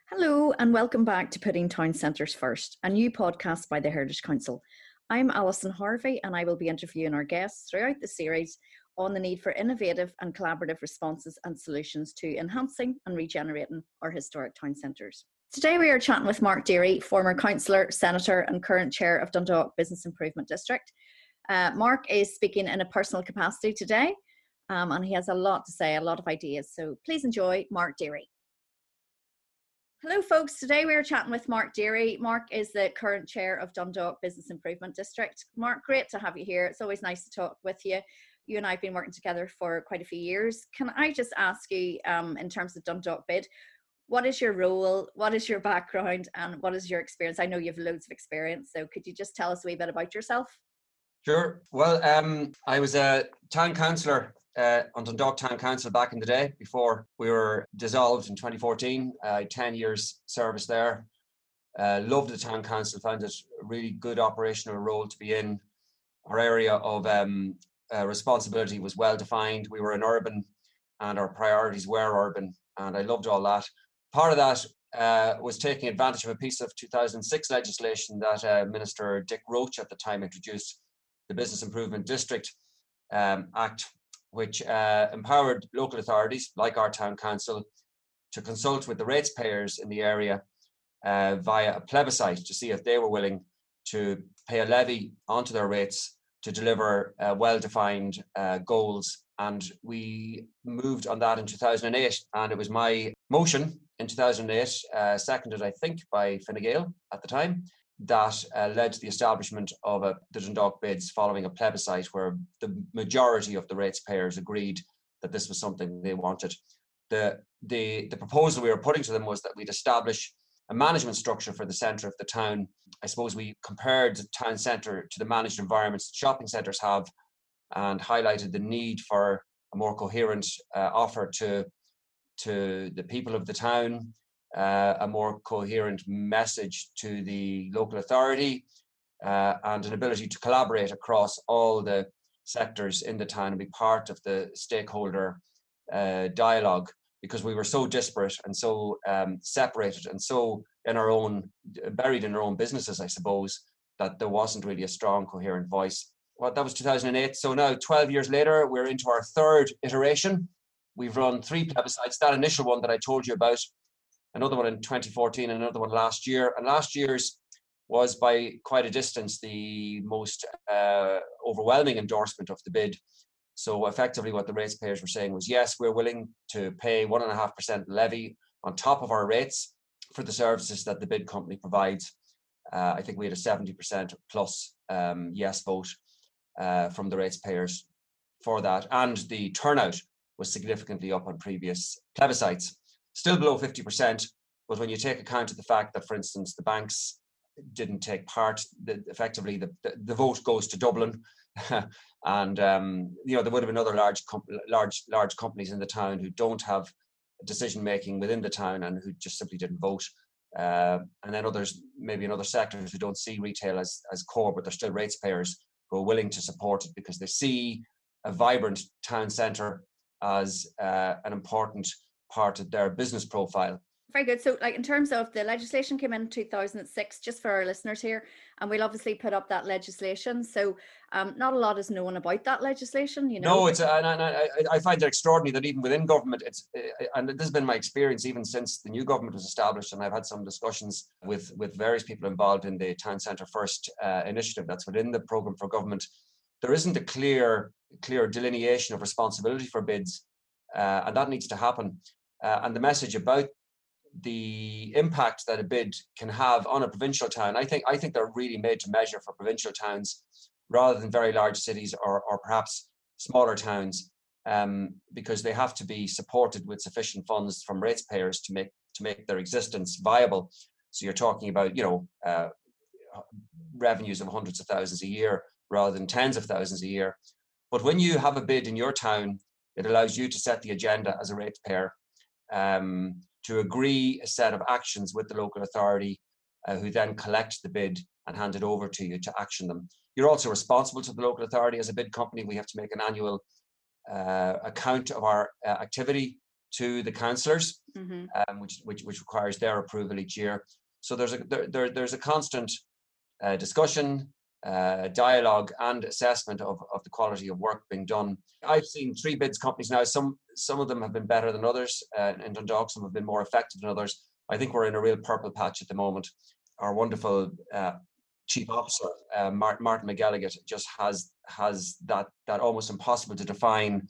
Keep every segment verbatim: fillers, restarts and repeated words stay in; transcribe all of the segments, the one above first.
Hello and welcome back to Putting Town Centres First, a new podcast by the Heritage Council. I'm Alison Harvey and I will be interviewing our guests throughout the series on the need for innovative and collaborative responses and solutions to enhancing and regenerating our historic town centres. Today we are chatting with Mark Deary, former councillor, senator and current chair of Dundalk Business Improvement District. Uh, Mark is speaking in a personal capacity today um, and he has a lot to say, a lot of ideas. So please enjoy Mark Deary. Hello folks, today we are chatting with Mark Deary. Mark is the current chair of Dundalk Business Improvement District. Mark, great to have you here. It's always nice to talk with you. You and I have been working together for quite a few years. Can I just ask you, um, in terms of Dundalk Bid, what is your role, what is your background and what is your experience? I know you have loads of experience, so could you just tell us a wee bit about yourself? Sure. Well, um, I was a town councillor uh, on Dundalk Town Council back in the day before we were dissolved in twenty fourteen. Uh, ten years service there. Uh, loved the town council, found it a really good operational role to be in. Our area of um, uh, responsibility was well defined. We were an urban and our priorities were urban, and I loved all that. Part of that uh, was taking advantage of a piece of two thousand six legislation that uh, Minister Dick Roche at the time introduced, the Business Improvement District um, Act, which uh, empowered local authorities like our town council to consult with the ratepayers in the area uh, via a plebiscite to see if they were willing to pay a levy onto their rates to deliver uh, well-defined uh, goals. And we moved on that in two thousand eight, and it was my motion in two thousand eight, uh, seconded I think by Fine Gael at the time, that uh, led to the establishment of a, the Dundalk Bids following a plebiscite where the majority of the ratepayers agreed that this was something they wanted. The, the, the proposal we were putting to them was that we'd establish a management structure for the centre of the town. I suppose we compared the town centre to the managed environments that shopping centres have and highlighted the need for a more coherent uh, offer to, to the people of the town, Uh, a more coherent message to the local authority, uh, and an ability to collaborate across all the sectors in the town and be part of the stakeholder uh, dialogue, because we were so disparate and so um, separated and so in our own, buried in our own businesses, I suppose, that there wasn't really a strong, coherent voice. Well, that was two thousand eight. So now, twelve years later, we're into our third iteration. We've run three plebiscites. That initial one that I told you about, another one in twenty fourteen, and another one last year. And last year's was by quite a distance the most uh, overwhelming endorsement of the bid. So effectively what the ratepayers were saying was, yes, we're willing to pay one and a half percent levy on top of our rates for the services that the bid company provides. Uh, I think we had a seventy percent plus um, yes vote uh, from the ratepayers for that. And the turnout was significantly up on previous plebiscites. Still below fifty percent, but when you take account of the fact that, for instance, the banks didn't take part, the, effectively the, the, the vote goes to Dublin, and um, you know there would have been other large, large, large companies in the town who don't have decision making within the town and who just simply didn't vote, uh, and then others, maybe in other sectors, who don't see retail as as core, but they're still ratepayers who are willing to support it because they see a vibrant town centre as uh, an important part of their business profile. Very good. So like in terms of the legislation came in two thousand six, just for our listeners here, and we'll obviously put up that legislation. So um, not a lot is known about that legislation, you know. No, it's and I, I find it extraordinary that even within government, it's and this has been my experience even since the new government was established, and I've had some discussions with with various people involved in the Town Centre First uh, initiative that's within the programme for government. There isn't a clear clear delineation of responsibility for bids, uh, and that needs to happen. Uh, and the message about the impact that a bid can have on a provincial town, I think I think they're really made to measure for provincial towns rather than very large cities or, or perhaps smaller towns, um, because they have to be supported with sufficient funds from ratepayers to make to make their existence viable. So you're talking about, you know, uh, revenues of hundreds of thousands a year rather than tens of thousands a year. But when you have a bid in your town, it allows you to set the agenda as a ratepayer, um, to agree a set of actions with the local authority, uh, who then collect the bid and hand it over to you to action them. You're also responsible to the local authority as a bid company. We have to make an annual uh, account of our uh, activity to the councillors, Mm-hmm. um, which, which which requires their approval each year. So there's a there, there there's a constant uh, discussion, uh, dialogue, and assessment of, of the quality of work being done. I've seen three bids companies now. Some some of them have been better than others uh, in Dundalk. Some have been more effective than others. I think we're in a real purple patch at the moment. Our wonderful uh, chief officer, uh, Martin, Martin McElligott, just has has that that almost impossible to define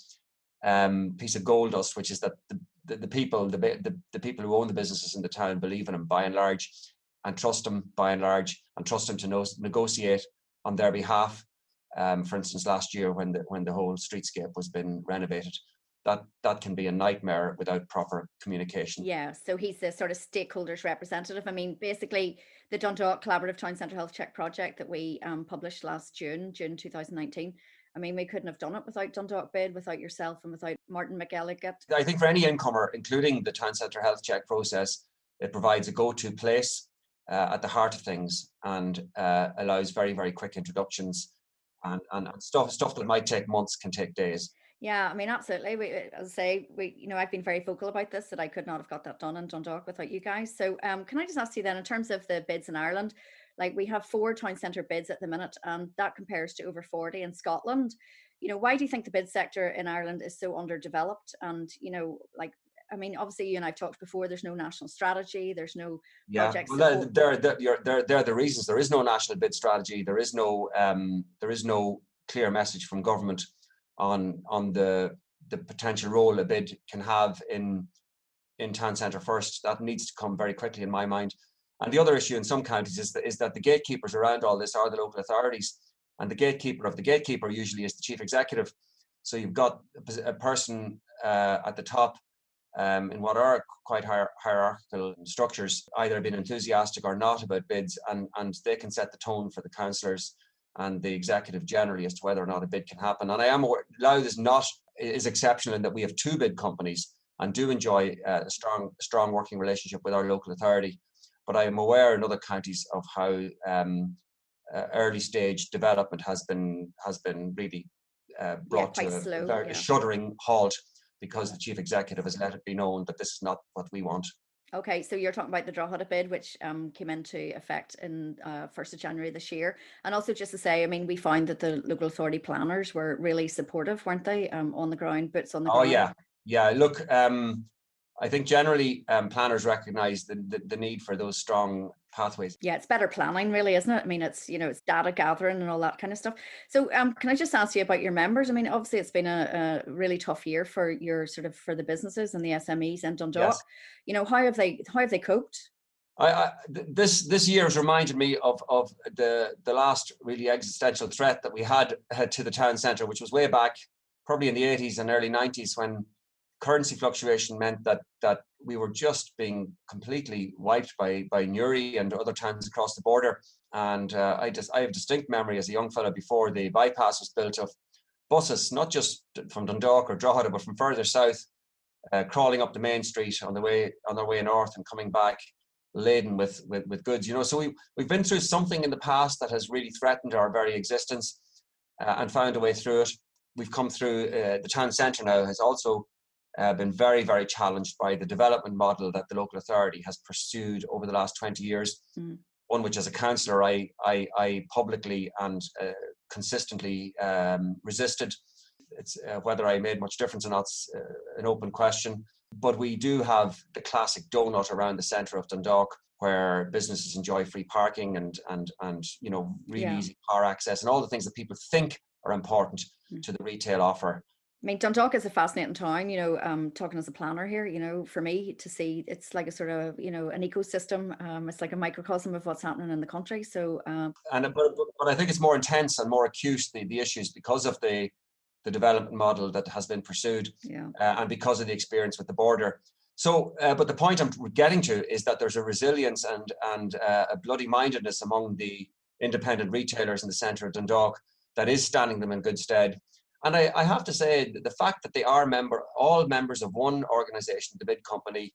um, piece of gold dust, which is that the, the, the people, the, the the people who own the businesses in the town believe in him by and large, and trust him by and large, and trust him to no, negotiate on their behalf. Um, for instance, last year when the when the whole streetscape was been renovated, that that can be a nightmare without proper communication. Yeah, so he's the sort of stakeholders representative. I mean, basically, the Dundalk Collaborative Town Centre Health Check project that we um, published last June, June two thousand nineteen. I mean, we couldn't have done it without Dundalk Bid, without yourself, and without Martin McElligott. I think for any incomer, including the Town Centre Health Check process, it provides a go-to place uh, at the heart of things, and uh, allows very, very quick introductions, and, and stuff stuff that might take months can take days. Yeah, I mean, absolutely. We, as I say, we, you know, I've been very vocal about this, that I could not have got that done in Dundalk without you guys. So um, can I just ask you then, in terms of the bids in Ireland, like we have four town centre bids at the minute, and that compares to over forty in Scotland. You know, why do you think the bid sector in Ireland is so underdeveloped? And, you know, like, I mean, obviously you and I've talked before, there's no national strategy, there's no yeah, project well, support. they're, they're, they're, they're the reasons. There is no national bid strategy. There is no, um, there is no clear message from government on, on the, the potential role a bid can have in in town centre first. That needs to come very quickly in my mind. And the other issue in some counties is that, is that the gatekeepers around all this are the local authorities, and the gatekeeper of the gatekeeper usually is the chief executive. So you've got a person uh, at the top um, in what are quite hier- hierarchical structures, either being enthusiastic or not about bids, and, and they can set the tone for the councillors and the executive generally as to whether or not a bid can happen. And I am aware Louth is not is exceptional in that we have two bid companies and do enjoy uh, a strong strong working relationship with our local authority. But I am aware in other counties of how um, uh, early stage development has been has been really uh, brought yeah, to a, slow, a very yeah. shuddering halt because the chief executive has let it be known that this is not what we want. Okay, so you're talking about the Drogheda bid, which um, came into effect in uh, first of January this year. And also just to say, I mean, we found that the local authority planners were really supportive, weren't they, um, on the ground, boots on the Oh, ground? yeah. Yeah, look, um, I think generally um, planners recognise the, the, the need for those strong pathways. Yeah, it's better planning, really, isn't it? I mean, it's, you know, it's data gathering and all that kind of stuff. So um, can I just ask you about your members? I mean, obviously it's been a, a really tough year for your sort of, for the businesses and the S M Es in Dundalk. Yes. You know, how have they, how have they coped? I, I, this this year has reminded me of of the the last really existential threat that we had, had to the town centre, which was way back, probably in the eighties and early nineties, when currency fluctuation meant that that we were just being completely wiped by by Newry and other towns across the border. And uh, I just I have distinct memory as a young fellow before the bypass was built of buses, not just from Dundalk or Drogheda, but from further south, uh, crawling up the main street on the way on their way north and coming back laden with, with with goods, you know. So we we've been through something in the past that has really threatened our very existence, uh, and found a way through it. We've come through. Uh, the town centre now has also uh, been very very challenged by the development model that the local authority has pursued over the last twenty years. Mm. One which, as a councillor, I I, I publicly and uh, consistently um, resisted. It's uh, whether I made much difference or not's uh, an open question. But we do have the classic donut around the centre of Dundalk, where businesses enjoy free parking and and and you know really yeah. easy car access and all the things that people think are important mm. to the retail offer. I mean, Dundalk is a fascinating town, you know, um, talking as a planner here, you know, for me to see, it's like a sort of, you know, an ecosystem. Um, it's like a microcosm of what's happening in the country. So, um, and but, but I think it's more intense and more acute, the, the issues, because of the the development model that has been pursued, yeah. uh, and because of the experience with the border. So, uh, but the point I'm getting to is that there's a resilience and and uh, a bloody mindedness among the independent retailers in the centre of Dundalk that is standing them in good stead. And I, I have to say, the fact that they are member, all members of one organisation, the bid company,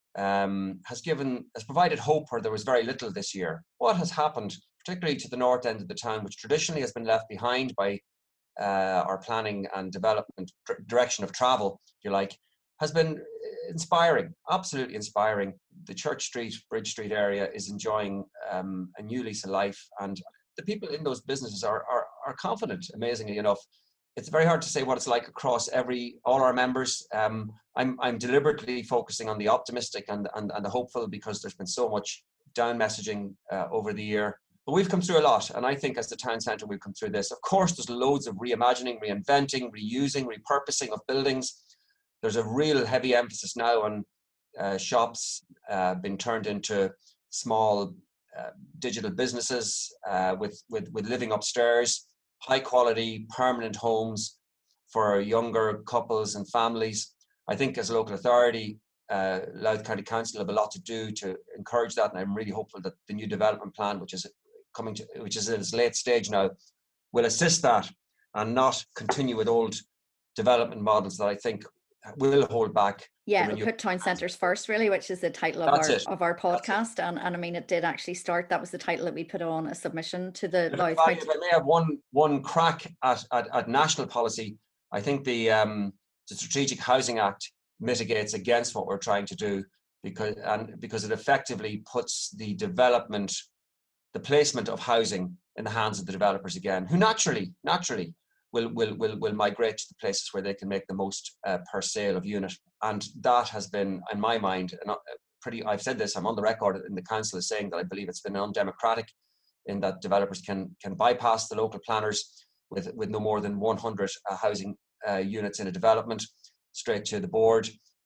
um, has given, has provided hope where there was very little this year. What has happened, particularly to the north end of the town, which traditionally has been left behind by uh, our planning and development direction of travel, if you like, has been inspiring, absolutely inspiring. The Church Street, Bridge Street area is enjoying um, a new lease of life, and the people in those businesses are, are are confident, amazingly enough. It's very hard to say what it's like across every all our members. Um, I'm I'm deliberately focusing on the optimistic and and, and the hopeful, because there's been so much down messaging uh, over the year. But we've come through a lot, and I think as the town centre we've come through this. Of course, there's loads of reimagining, reinventing, reusing, repurposing of buildings. There's a real heavy emphasis now on uh, shops uh, being turned into small uh, digital businesses uh, with, with with living upstairs, high quality permanent homes for younger couples and families. I think as a local authority, uh, Louth County Council have a lot to do to encourage that, and I'm really hopeful that the new development plan, which is coming to, which is in its late stage now, will assist that and not continue with old development models that I think will hold back. Yeah, it'll put town centres first, really, which is the title of That's our it. of our podcast. And, and I mean, it did actually start. That was the title that we put on a submission to the Louth If I, County. if I may have one one crack at, at, at national policy, I think the um, the Strategic Housing Act mitigates against what we're trying to do, because and because it effectively puts the development, the placement of housing in the hands of the developers again, who naturally naturally will will will will migrate to the places where they can make the most uh, per sale of unit. And that has been, in my mind, an, pretty, I've said this, I'm on the record in the council as saying that I believe it's been undemocratic, in that developers can can bypass the local planners with, with no more than one hundred uh, housing uh, units in a development, straight to the board,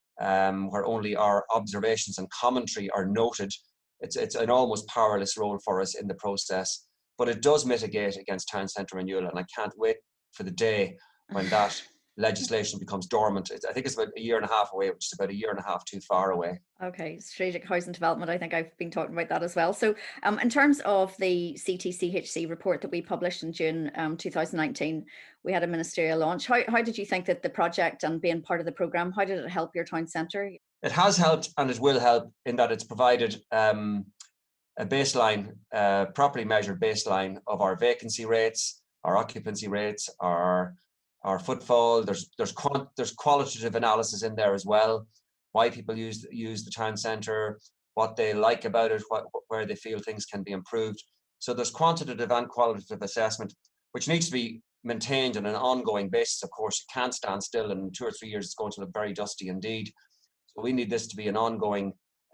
um, where only our observations and commentary are noted. It's, it's an almost powerless role for us in the process, but it does mitigate against town centre renewal, and I can't wait for the day when that legislation becomes dormant. I think it's about a year and a half away, which is about a year and a half too far away. Okay, strategic housing development. I think I've been talking about that as well. So um, in terms of the C T C H C report that we published in June um, two thousand nineteen, we had a ministerial launch. How, how did you think that the project and being part of the programme, how did it help your town centre? It has helped, and it will help, in that it's provided um, a baseline, uh, properly measured baseline of our vacancy rates, our occupancy rates, our our footfall. There's there's quant, there's qualitative analysis in there as well. Why people use use the town centre, what they like about it, what, where they feel things can be improved. So there's quantitative and qualitative assessment, which needs to be maintained on an ongoing basis. Of course, it can't stand still, and in two or three years it's going to look very dusty indeed. So we need this to be an ongoing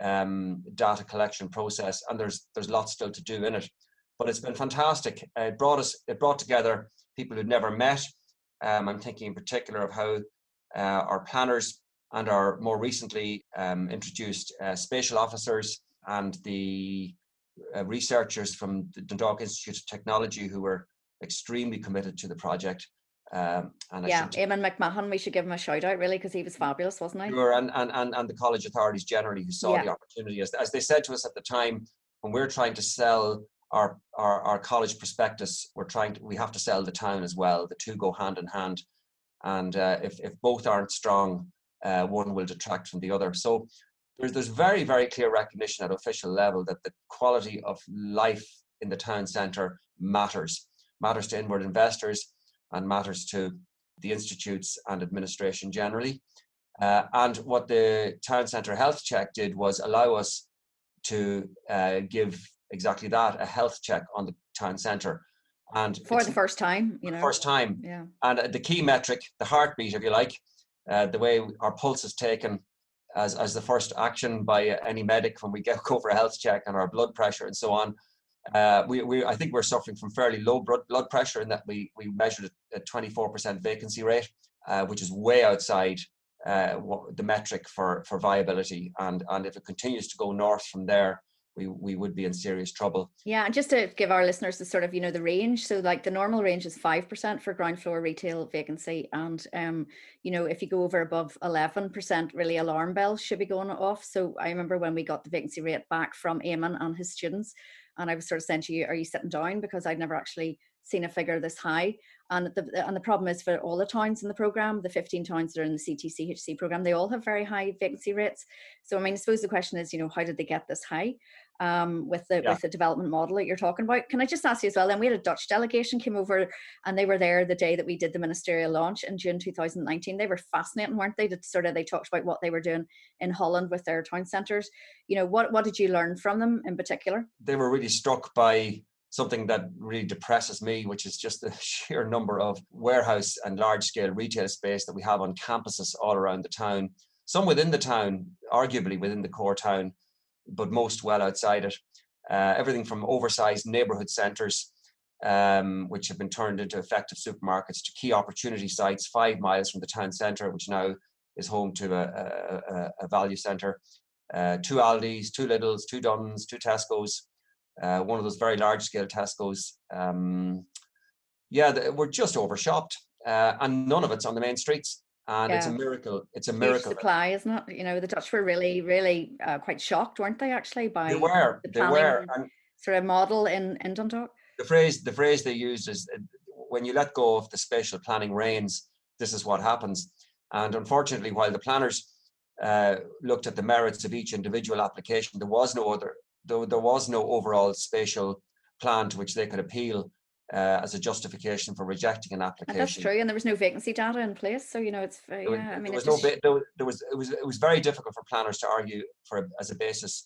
um, data collection process, and there's there's lots still to do in it. But it's been fantastic. Uh, it brought us, it brought together people who'd never met. Um, I'm thinking in particular of how uh, our planners and our more recently um, introduced uh, spatial officers and the uh, researchers from the Dundalk Institute of Technology, who were extremely committed to the project. Um, and yeah, I Eamon McMahon, we should give him a shout out, really, because he was fabulous, wasn't he? Sure, and, and, and, and the college authorities generally, who saw yeah. the opportunity. As, as they said to us at the time, when we're trying to sell our, our, our college prospectus, we're trying to, we have to sell the town as well. The two go hand in hand. And uh, if, if both aren't strong, uh, one will detract from the other. So there's, there's very, very clear recognition at official level that the quality of life in the town centre matters. Matters to inward investors and matters to the institutes and administration generally. Uh, and what the Town Centre Health Check did was allow us to uh, give exactly that, a health check on the town centre. And for the first time, you know. First time. Yeah. And uh, the key metric, the heartbeat, if you like, uh, the way our pulse is taken as, as the first action by uh, any medic when we get, go for a health check, and our blood pressure and so on. Uh, we, we, I think we're suffering from fairly low blood, blood pressure, in that we, we measured a twenty-four percent vacancy rate, uh, which is way outside uh, what, the metric for, for viability. And, and if it continues to go north from there, we, we would be in serious trouble. Yeah, and just to give our listeners the sort of, you know, the range. So like the normal range is five percent for ground floor retail vacancy. And, um, you know, if you go over above eleven percent, really alarm bells should be going off. So I remember when we got the vacancy rate back from Eamon and his students, and I was sort of saying to you, are you sitting down? Because I'd never actually seen a figure this high. And the, and the problem is for all the towns in the programme, the fifteen towns that are in the C T C H C programme, they all have very high vacancy rates. So, I mean, I suppose the question is, you know, how did they get this high um, with the Yeah. with the development model that you're talking about? Can I just ask you as well, then we had a Dutch delegation came over and they were there the day that we did the ministerial launch in June two thousand nineteen. They were fascinating, weren't they? That sort of, they talked about what they were doing in Holland with their town centres. You know, what, what did you learn from them in particular? They were really struck by something that really depresses me, which is just the sheer number of warehouse and large-scale retail space that we have on campuses all around the town. Some within the town, arguably within the core town, but most well outside it. Uh, everything from oversized neighbourhood centres, um, which have been turned into effective supermarkets, to key opportunity sites five miles from the town centre, which now is home to a, a, a value centre. Uh, two Aldis, two Lidls, two Dunn's, two Tesco's. Uh, one of those very large-scale Tesco's. Um, yeah, we're just overshopped, uh, and none of it's on the main streets. And yeah. it's a miracle. It's a miracle. Huge supply, isn't it? You know, the Dutch were really, really uh, quite shocked, weren't they? Actually, by they were. the they were. And sort of model in in Dundalk. The phrase, the phrase they used is, "When you let go of the spatial planning reins, this is what happens." And unfortunately, while the planners uh, looked at the merits of each individual application, there was no other. Though there was no overall spatial plan to which they could appeal uh, as a justification for rejecting an application. And that's true, and there was no vacancy data in place, so you know it's yeah. There was, I mean, there was just... no there, there was it was it was very difficult for planners to argue for as a basis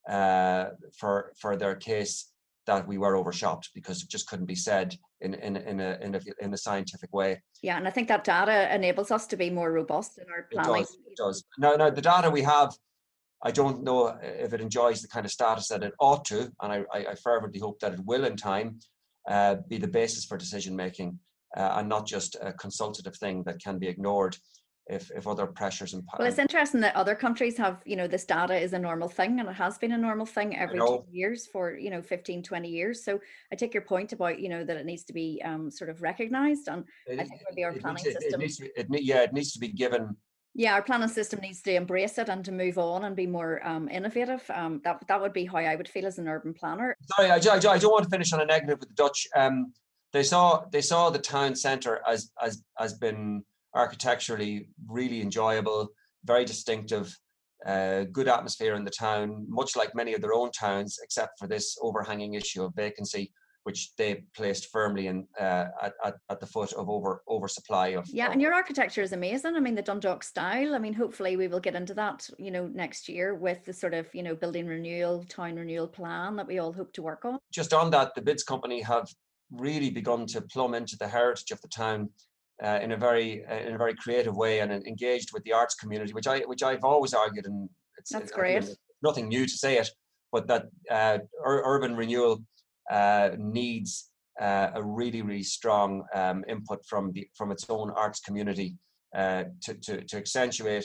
uh, for for their case that we were overshopped, because it just couldn't be said in in in a in a, in a scientific way. Yeah, and I think that data enables us to be more robust in our planning. It does. It does. Now, now the data we have, I don't know if it enjoys the kind of status that it ought to, and I, I fervently hope that it will in time uh, be the basis for decision making uh, and not just a consultative thing that can be ignored if, if other pressures and. Well, it's interesting that other countries have, you know, this data is a normal thing, and it has been a normal thing every two years for, you know, fifteen, twenty years. So I take your point about, you know, that it needs to be um, sort of recognised, and it, I think maybe our it planning needs, system. It needs to be, it, yeah, it needs to be given. Yeah, our planning system needs to embrace it and to move on and be more um, innovative. Um, that that would be how I would feel as an urban planner. Sorry, I, I, I don't want to finish on a negative with the Dutch. Um, they saw they saw the town centre as as as been architecturally really enjoyable, very distinctive, uh, good atmosphere in the town, much like many of their own towns, except for this overhanging issue of vacancy, which they placed firmly in uh, at, at, at the foot of over oversupply of. Yeah, of, and your architecture is amazing. I mean, the Dundalk style. I mean, hopefully we will get into that, you know, next year with the sort of, you know, building renewal, town renewal plan that we all hope to work on. Just on that, the Bids Company have really begun to plumb into the heritage of the town uh, in a very uh, in a very creative way, and engaged with the arts community, which I which I've always argued, and it's that's it, great. It's nothing new to say it, but that uh, ur- urban renewal. Uh, needs uh, a really, really strong um, input from the from its own arts community uh, to, to to accentuate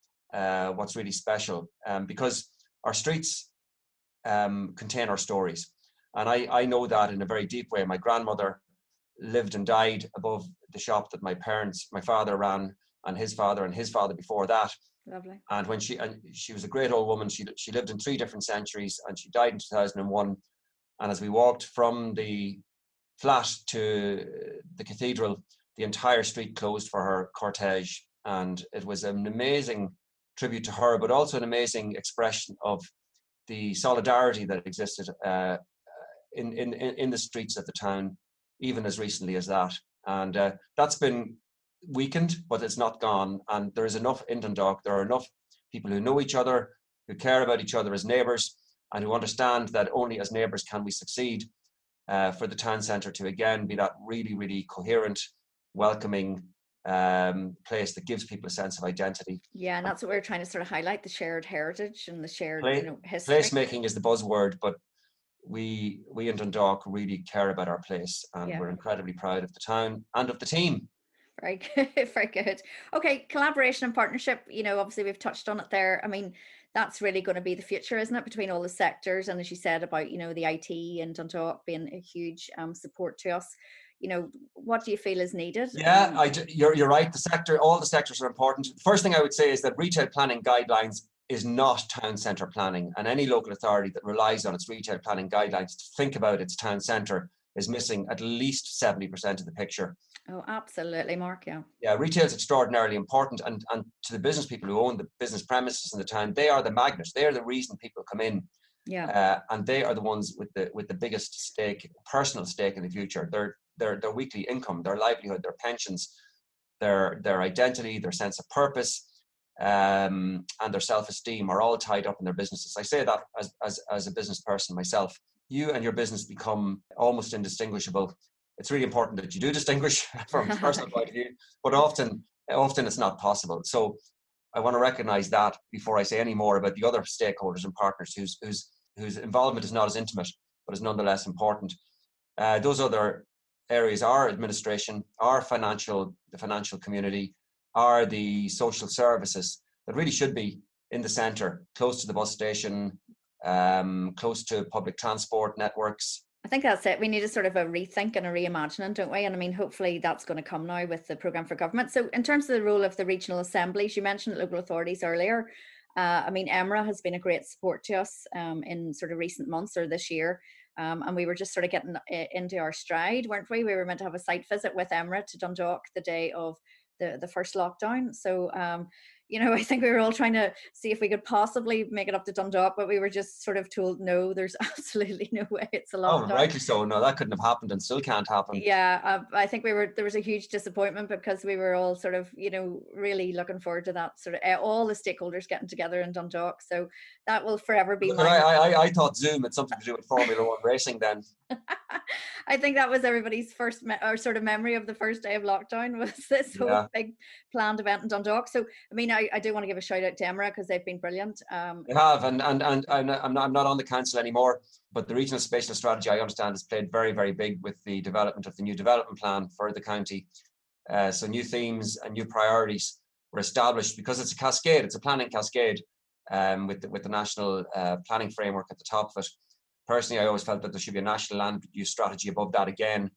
uh, what's really special. Um, because our streets um, contain our stories, and I I know that in a very deep way. My grandmother lived and died above the shop that my parents, my father ran, and his father and his father before that. Lovely. And when she and she was a great old woman. She she lived in three different centuries, and she died in two thousand one. And as we walked from the flat to the cathedral, the entire street closed for her cortege. And it was an amazing tribute to her, but also an amazing expression of the solidarity that existed uh, in, in, in the streets of the town, even as recently as that. And uh, that's been weakened, but it's not gone. And there is enough in Dundalk. There are enough people who know each other, who care about each other as neighbours, and who understand that only as neighbours can we succeed uh, for the town centre to again be that really, really coherent, welcoming um, place that gives people a sense of identity. Yeah, and that's what we're trying to sort of highlight, the shared heritage and the shared Play, you know, history. Placemaking is the buzzword, but we we in Dundalk really care about our place, and yeah. we're incredibly proud of the town and of the team. Very good, very good. Okay, collaboration and partnership, you know, obviously we've touched on it there. I mean, that's really going to be the future, isn't it, between all the sectors? And as you said about, you know, the I T and Dundalk being a huge um, support to us, you know, what do you feel is needed? Yeah, um, I, you're, you're right. The sector, all the sectors are important. The first thing I would say is that retail planning guidelines is not town centre planning, and any local authority that relies on its retail planning guidelines to think about its town centre is missing at least seventy percent of the picture. Oh, absolutely, Mark, yeah. Yeah, retail is extraordinarily important, and, and to the business people who own the business premises in the town, they are the magnets. They are the reason people come in. Yeah. Uh, and they are the ones with the with the biggest stake, personal stake in the future. Their their their weekly income, their livelihood, their pensions, their their identity, their sense of purpose, um, and their self-esteem are all tied up in their businesses. I say that as as as a business person myself. You and your business become almost indistinguishable. It's really important that you do distinguish from a personal point of view, but often often it's not possible. So I want to recognize that before I say any more about the other stakeholders and partners whose whose whose involvement is not as intimate, but is nonetheless important. Uh, those other areas are administration, are financial, the financial community, are the social services that really should be in the centre, close to the bus station, um, close to public transport networks. I think that's it. We need a sort of a rethink and a reimagining, don't we? And I mean, hopefully that's going to come now with the programme for government. So in terms of the role of the regional assemblies, you mentioned local authorities earlier. Uh, I mean, EMRA has been a great support to us um, in sort of recent months or this year. Um, and we were just sort of getting into our stride, weren't we? We were meant to have a site visit with EMRA to Dundalk the day of the, the first lockdown. So, um, you know, I think we were all trying to see if we could possibly make it up to Dundalk, but we were just sort of told, no, there's absolutely no way, it's a lockdown. Oh, rightly so. No, that couldn't have happened and still can't happen. Yeah, uh, I think we were, there was a huge disappointment because we were all sort of, you know, really looking forward to that sort of, uh, all the stakeholders getting together in Dundalk. So that will forever be But my... I, I, I thought Zoom had something to do with Formula One racing then. I think that was everybody's first me- or sort of memory of the first day of lockdown was this whole Yeah. big planned event in Dundalk. So, I mean, I, I do want to give a shout out to EMRA because they've been brilliant. Um, They have, and and and I'm not, I'm not I'm not on the council anymore, but the regional spatial strategy, I understand, has played very very big with the development of the new development plan for the county. Uh, so new themes and new priorities were established because it's a cascade. It's a planning cascade, um, with the, with the national uh, planning framework at the top of it. Personally, I always felt that there should be a national land use strategy above that again,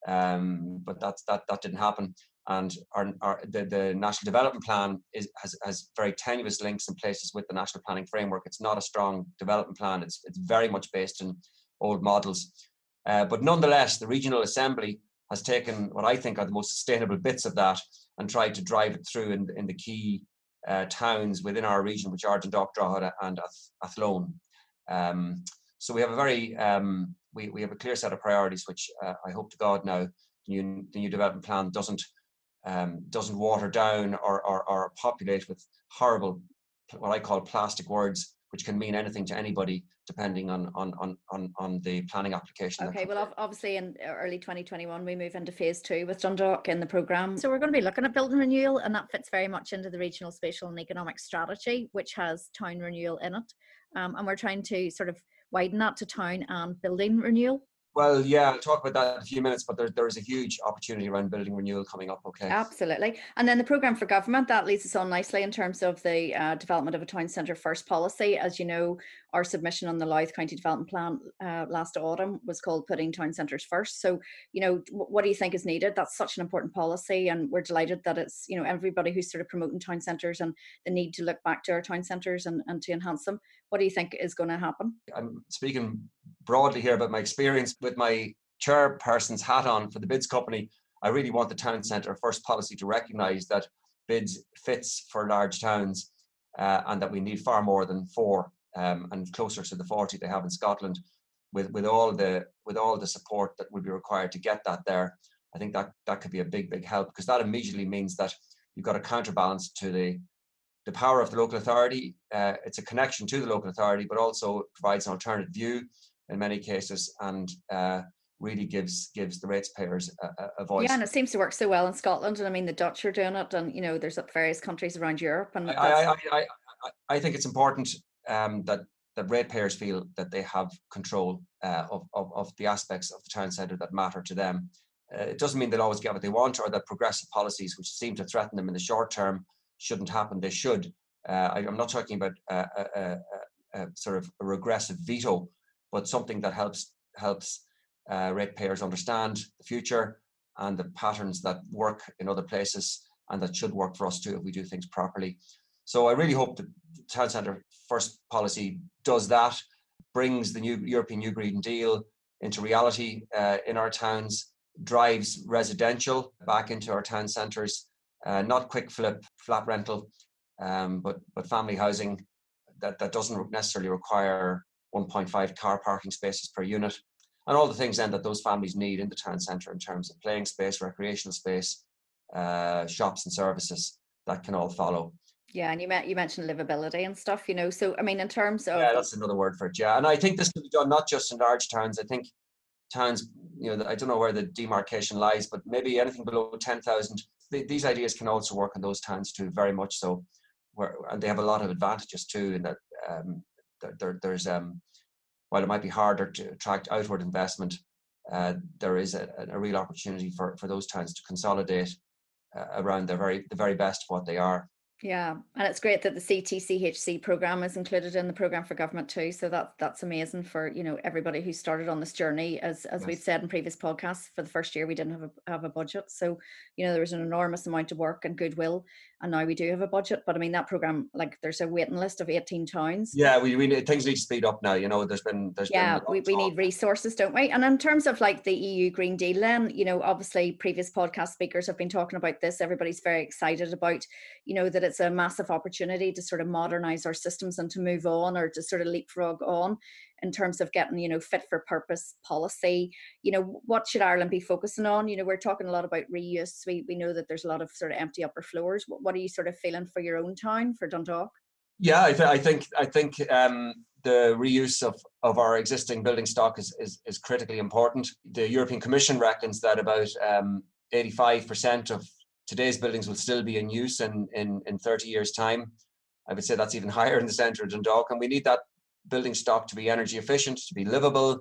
um, but that's that that didn't happen. And our, our the, the national development plan is has, has very tenuous links in places with the national planning framework. It's not a strong development plan. It's it's very much based in old models. Uh, but nonetheless, the regional assembly has taken what I think are the most sustainable bits of that and tried to drive it through in, in the key uh, towns within our region, which are Dundalk, Drogheda and Athlone. Um, so we have a very um, we, we have a clear set of priorities, which uh, I hope to God now the new, the new development plan doesn't um, doesn't water down or, or, or populate with horrible, what I call plastic words, which can mean anything to anybody depending on on on on, on the planning application. Okay, well, obviously in early twenty twenty-one we move into phase two with Dundalk in the programme. So we're going to be looking at building renewal, and that fits very much into the regional spatial and economic strategy, which has town renewal in it. Um, and we're trying to sort of widen that to town and building renewal. Well, yeah, I'll talk about that in a few minutes, but there, there is a huge opportunity around building renewal coming up, okay? Absolutely. And then the programme for government, that leads us on nicely in terms of the uh, development of a town centre first policy. As you know, our submission on the Louth County Development Plan uh, last autumn was called Putting Town Centres First. So, you know, what do you think is needed? That's such an important policy, and we're delighted that it's, you know, everybody who's sort of promoting town centres and the need to look back to our town centres and, and to enhance them. What do you think is going to happen? I'm speaking broadly here about my experience with my chairperson's hat on for the BIDS company. I really want the town centre first policy to recognise that BIDS fits for large towns uh, and that we need far more than four um, and closer to the forty they have in Scotland. With with all the with all the support that would be required to get that there, I think that that could be a big big help, because that immediately means that you've got a counterbalance to the the power of the local authority. Uh, it's a connection to the local authority, but also provides an alternative view in many cases, and uh, really gives gives the ratepayers a, a voice. Yeah, and it seems to work so well in Scotland, and I mean the Dutch are doing it, and you know there's various countries around Europe. And I I, I, I, I think it's important um, that that ratepayers feel that they have control uh, of, of of the aspects of the town centre that matter to them. Uh, it doesn't mean they'll always get what they want, or that progressive policies which seem to threaten them in the short term shouldn't happen. They should. Uh, I, I'm not talking about a, a, a, a sort of a regressive veto, but something that helps helps uh, ratepayers understand the future and the patterns that work in other places and that should work for us too if we do things properly. So I really hope that the Town Centre First policy does that, brings the new European New Green Deal into reality uh, in our towns, drives residential back into our town centres, uh, not quick flip, flat rental, um, but but family housing that, that doesn't necessarily require one point five car parking spaces per unit, and all the things then that those families need in the town centre in terms of playing space, recreational space, uh, shops and services that can all follow. Yeah, and you met, you mentioned livability and stuff, you know. So I mean, in terms of yeah, that's another word for it. Yeah, and I think this can be done not just in large towns. I think towns, you know, I don't know where the demarcation lies, but maybe anything below ten thousand. These ideas can also work in those towns too, very much so. Where and they have a lot of advantages too, in that um, there, there, there's um, while it might be harder to attract outward investment, uh, there is a, a real opportunity for, for those towns to consolidate uh, around the very the very best of what they are. Yeah, and it's great that the C T C H C program is included in the program for government too. So that that's amazing for, you know, everybody who started on this journey. As as yes. we've said in previous podcasts, for the first year we didn't have a have a budget, so you know there was an enormous amount of work and goodwill, and now we do have a budget. But I mean that program, like there's a waiting list of eighteen towns. Yeah, we we need, things need to speed up now. You know, there's been there's yeah been we we need resources, don't we? And in terms of like the E U Green Deal, then you know obviously previous podcast speakers have been talking about this. Everybody's very excited about, you know, that it's a massive opportunity opportunity to sort of modernize our systems and to move on, or to sort of leapfrog on in terms of getting, you know, fit for purpose policy. You know, what should Ireland be focusing on? You know, we're talking a lot about reuse. We we know that there's a lot of sort of empty upper floors. What, what are you sort of feeling for your own town, for Dundalk? Yeah, I, th- I think I think um, the reuse of, of our existing building stock is, is is critically important. The European Commission reckons that about um, eighty-five percent of today's buildings will still be in use in, in, in thirty years' time. I would say that's even higher in the centre of Dundalk, and we need that building stock to be energy efficient, to be livable.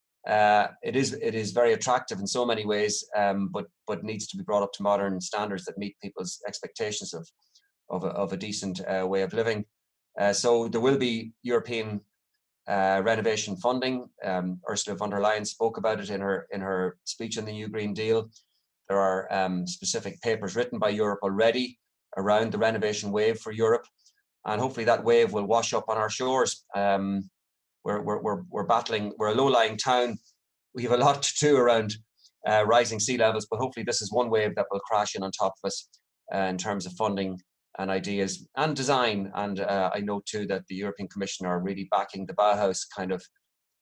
Uh, it is it is very attractive in so many ways, um, but but needs to be brought up to modern standards that meet people's expectations of of a, of a decent uh, way of living. Uh, so there will be European uh, renovation funding. Um, Ursula von der Leyen spoke about it in her in her speech on the New Green Deal. There are um, specific papers written by Europe already around the renovation wave for Europe, and hopefully that wave will wash up on our shores. Um, we're, we're, we're, we're battling, we're a low-lying town. We have a lot to do around uh, rising sea levels, but hopefully this is one wave that will crash in on top of us uh, in terms of funding and ideas and design. And uh, I know too that the European Commission are really backing the Bauhaus kind of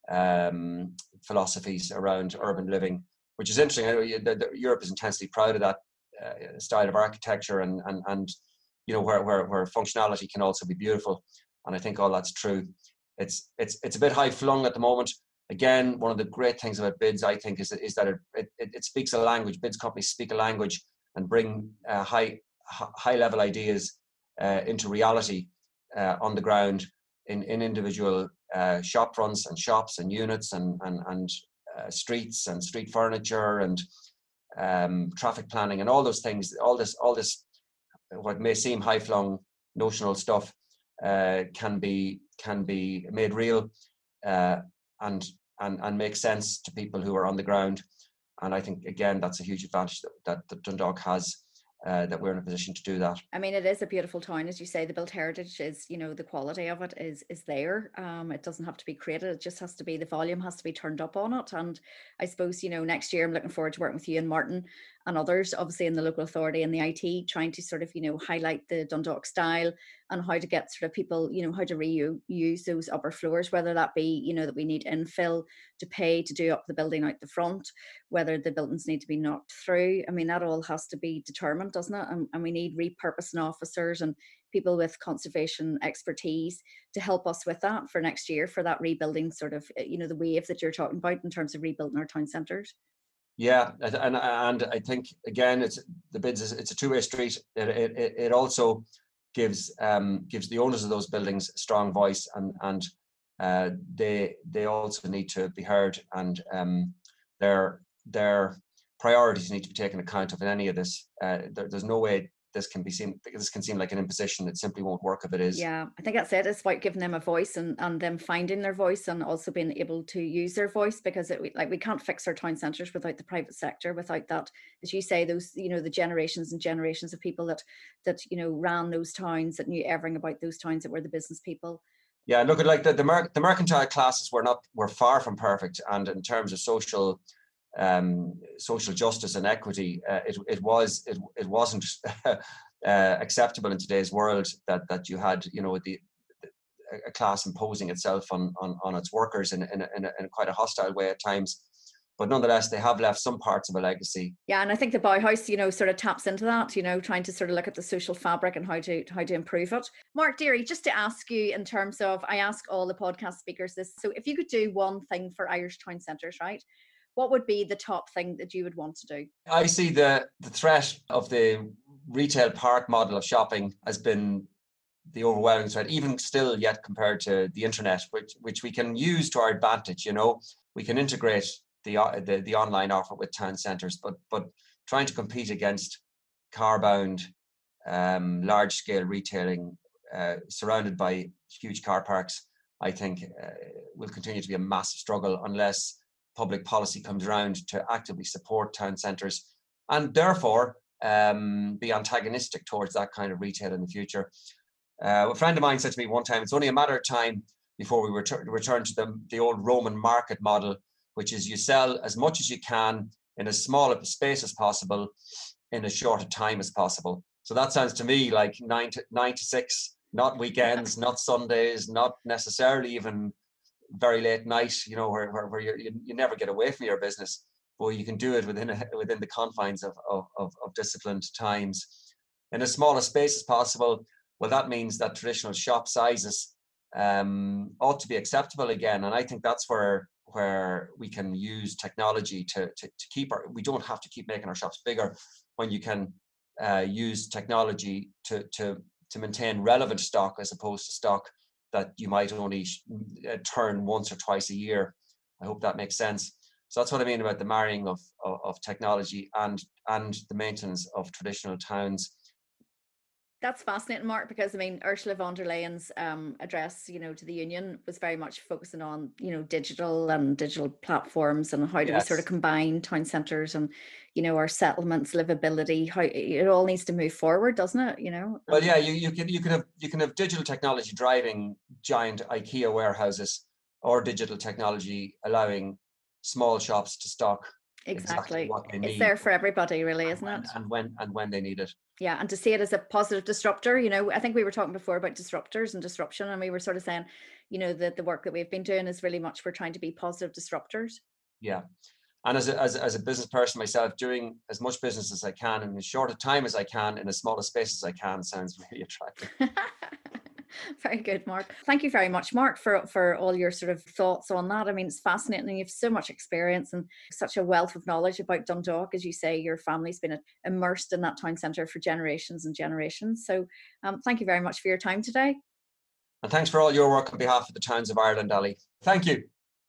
um, philosophies around urban living, which is interesting. I know the, the, Europe is intensely proud of that uh, style of architecture, and and and you know where, where where functionality can also be beautiful. And I think all that's true. It's it's it's a bit high flung at the moment. Again, one of the great things about bids, I think, is is that it it, it speaks a language. Bids companies speak a language and bring uh, high high level ideas uh, into reality uh, on the ground in in individual uh, shop fronts and shops and units and and and. Uh, streets and street furniture and um, traffic planning and all those things, all this, all this, what may seem high-flung notional stuff, uh, can be can be made real uh, and and and make sense to people who are on the ground. And I think again that's a huge advantage that, that, that Dundalk has. Uh, that we're in a position to do that. I mean, it is a beautiful town, as you say. The built heritage is, you know, the quality of it is is there. Um, it doesn't have to be created. It just has to be, the volume has to be turned up on it. And I suppose, you know, next year I'm looking forward to working with you and Martin and others, obviously in the local authority and the I T, trying to sort of, you know, highlight the Dundalk style and how to get sort of people, you know, how to reuse those upper floors, whether that be, you know, that we need infill to pay to do up the building out the front, whether the buildings need to be knocked through. I mean, that all has to be determined, doesn't it? And, and we need repurposing officers and people with conservation expertise to help us with that for next year, for that rebuilding sort of, you know, the wave that you're talking about in terms of rebuilding our town centres. Yeah, and and I think again, it's the bids. Is, it's a two-way street. It it it also gives um gives the owners of those buildings a strong voice, and and uh, they they also need to be heard, and um their their priorities need to be taken account of in any of this. Uh, there, there's no way this can be seen. This can seem like an imposition. It simply won't work if it is. Yeah, I think that's it. It's about giving them a voice and, and them finding their voice and also being able to use their voice, because it, like we can't fix our town centres without the private sector, without that, as you say, those, you know, the generations and generations of people that that you know ran those towns, that knew everything about those towns, that were the business people. Yeah, look at like the the, mer- the mercantile classes were not were far from perfect, and in terms of social um, social justice and equity, uh, it it was it it wasn't uh, acceptable in today's world that that you had you know the a class imposing itself on on, on its workers in in, a, in, a, in quite a hostile way at times. But nonetheless, they have left some parts of a legacy. Yeah, and I think the Bauhaus, you know, sort of taps into that, you know, trying to sort of look at the social fabric and how to how to improve it. Mark Deary, just to ask you in terms of, I ask all the podcast speakers this, so if you could do one thing for Irish town centres, right, what would be the top thing that you would want to do? I see the the threat of the retail park model of shopping has been the overwhelming threat, even still yet compared to the internet, which which we can use to our advantage. You know, we can integrate the the, the online offer with town centres, but but trying to compete against car-bound, um, large-scale retailing uh, surrounded by huge car parks, I think uh, will continue to be a massive struggle unless public policy comes around to actively support town centres and therefore um, be antagonistic towards that kind of retail in the future. Uh, a friend of mine said to me one time, it's only a matter of time before we return, return to the, the old Roman market model, which is you sell as much as you can in as small a space as possible in as short a time as possible. So that sounds to me like nine to, nine to six, not weekends, not Sundays, not necessarily even very late night, you know, where, where, where you you never get away from your business, but you can do it within a, within the confines of, of, of disciplined times in as small a space as possible. Well, that means that traditional shop sizes um, ought to be acceptable again. And I think that's where where we can use technology to, to, to keep our, we don't have to keep making our shops bigger when you can uh, use technology to, to, to maintain relevant stock as opposed to stock that you might only uh, turn once or twice a year. I hope that makes sense. So that's what I mean about the marrying of, of, of technology and, and the maintenance of traditional towns. That's fascinating, Mark, because I mean, Ursula von der Leyen's um, address, you know, to the union was very much focusing on, you know, digital and digital platforms and how do yes. we sort of combine town centres and, you know, our settlements, livability, how it all needs to move forward, doesn't it? You know. Well, yeah, you, you can you can have you can have digital technology driving giant IKEA warehouses, or digital technology allowing small shops to stock exactly, exactly what they need. It's there for everybody, really, isn't and, it? And when and when they need it. Yeah, and to see it as a positive disruptor, you know, I think we were talking before about disruptors and disruption, and we were sort of saying, you know, that the work that we've been doing is really much for trying to be positive disruptors. Yeah, and as a, as, as a business person myself, doing as much business as I can in as short a time as I can in as small a space as I can sounds really attractive. Very good, Mark. Thank you very much, Mark, for, for all your sort of thoughts on that. I mean, it's fascinating. You have so much experience and such a wealth of knowledge about Dundalk. As you say, your family's been immersed in that town centre for generations and generations. So um, thank you very much for your time today. And thanks for all your work on behalf of the towns of Ireland, Ali. Thank you.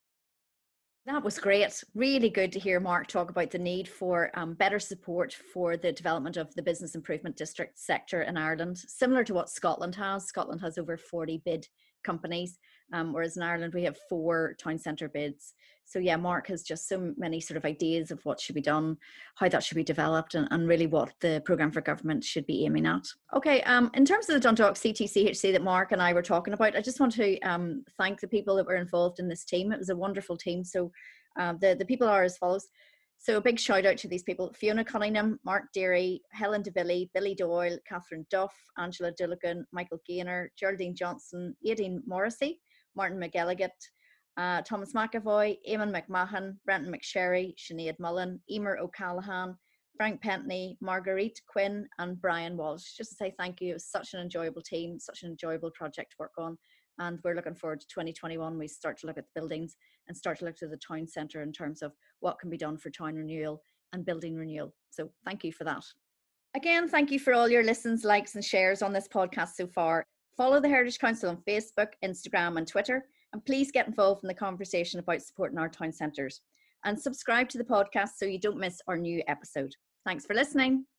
That was great. Really good to hear Mark talk about the need for um, better support for the development of the business improvement district sector in Ireland, similar to what Scotland has. Scotland has over forty bid companies, um, whereas in Ireland we have four town centre bids. So yeah, Mark has just so many sort of ideas of what should be done, how that should be developed, and, and really what the programme for government should be aiming at. Okay, um, in terms of the Dundalk C T C H C that Mark and I were talking about, I just want to um, thank the people that were involved in this team. It was a wonderful team. So um, the, the people are as follows. So a big shout out to these people: Fiona Cunningham, Mark Deary, Helen DeVilly, Billy Doyle, Catherine Duff, Angela Dulligan, Michael Gaynor, Geraldine Johnson, Aideen Morrissey, Martin McElligott, uh, Thomas McAvoy, Eamon McMahon, Brenton McSherry, Sinead Mullen, Emer O'Callaghan, Frank Pentney, Marguerite Quinn, and Brian Walsh. Just to say thank you. It was such an enjoyable team, such an enjoyable project to work on. And we're looking forward to twenty twenty-one. We start to look at the buildings and start to look to the town centre in terms of what can be done for town renewal and building renewal. So thank you for that. Again, thank you for all your listens, likes and shares on this podcast so far. Follow the Heritage Council on Facebook, Instagram and Twitter. And please get involved in the conversation about supporting our town centres. And subscribe to the podcast so you don't miss our new episode. Thanks for listening.